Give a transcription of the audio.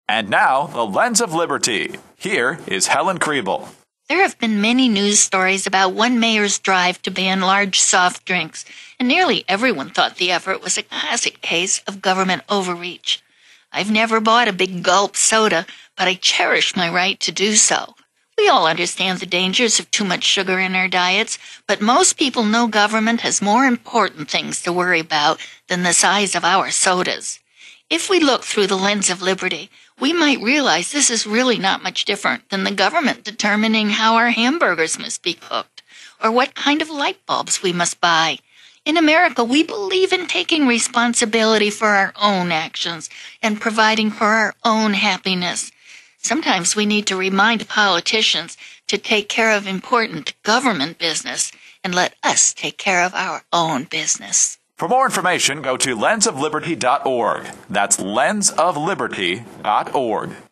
And now, the Lens of Liberty. Here is Helen Kriebel. There have been many news stories about one mayor's drive to ban large soft drinks, and nearly everyone thought the effort was a classic case of government overreach. I've never bought a big gulp soda, but I cherish my right to do so. We all understand the dangers of too much sugar in our diets, but most people know government has more important things to worry about than the size of our sodas. If we look through the lens of liberty, we might realize this is really not much different than the government determining how our hamburgers must be cooked, or what kind of light bulbs we must buy. In America, we believe in taking responsibility for our own actions and providing for our own happiness. Sometimes we need to remind politicians to take care of important government business and let us take care of our own business. For more information, go to lensofliberty.org. That's lensofliberty.org.